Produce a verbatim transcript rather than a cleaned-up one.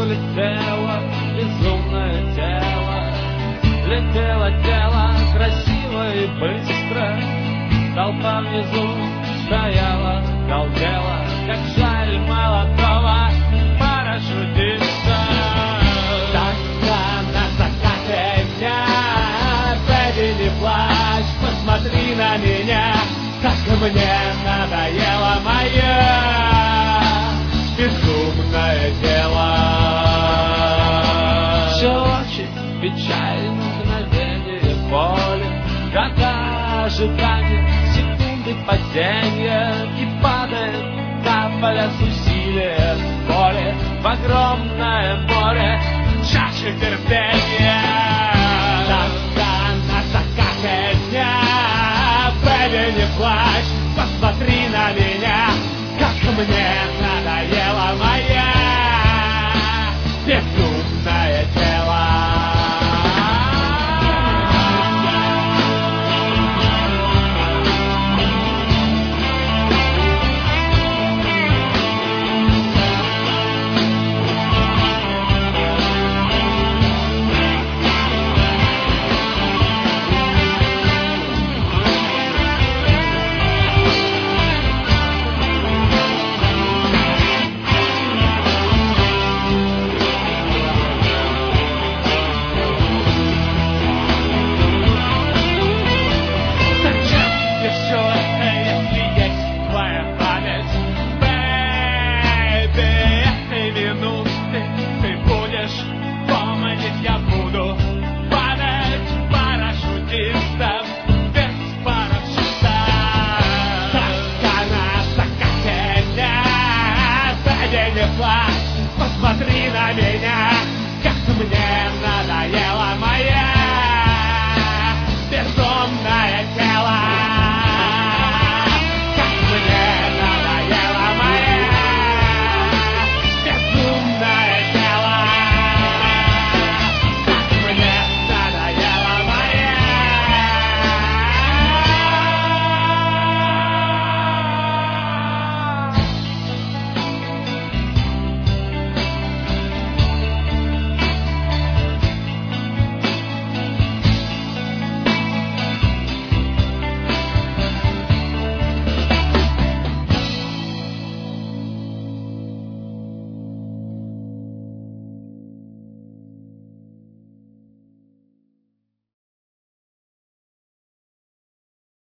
улетело безумное тело, летело тело красиво и быстро. Толпа внизу стояла, галдела, как жаль молодого парашютиста. Так на закате дня, бэби, не плачь, посмотри на меня, как мне надоело мое безумное дело. Все очень печально, мгновение боли, года ожидания, секунды падения, и падает капля с усилием боли в огромное море чаши терпения. Тогда на закате дня, бэби, не плачь, посмотри на меня, как мне надоело моя безумное тело. Посмотри на меня, как мне надоело.